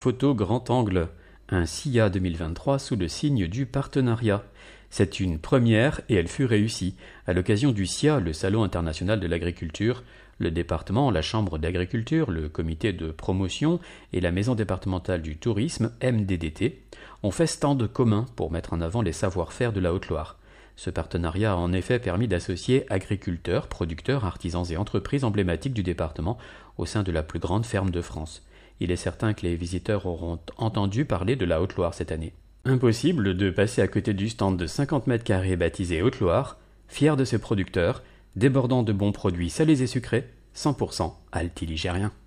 Photo grand angle, un SIA 2023 sous le signe du partenariat. C'est une première et elle fut réussie. À l'occasion du SIA, le Salon international de l'agriculture, le département, la chambre d'agriculture, le comité de promotion et la maison départementale du tourisme, MDDT, ont fait stand commun pour mettre en avant les savoir-faire de la Haute-Loire. Ce partenariat a en effet permis d'associer agriculteurs, producteurs, artisans et entreprises emblématiques du département au sein de la plus grande ferme de France. Il est certain que les visiteurs auront entendu parler de la Haute-Loire cette année. Impossible de passer à côté du stand de 50 mètres carrés baptisé Haute-Loire, fier de ses producteurs, débordant de bons produits salés et sucrés, 100% altiligériens.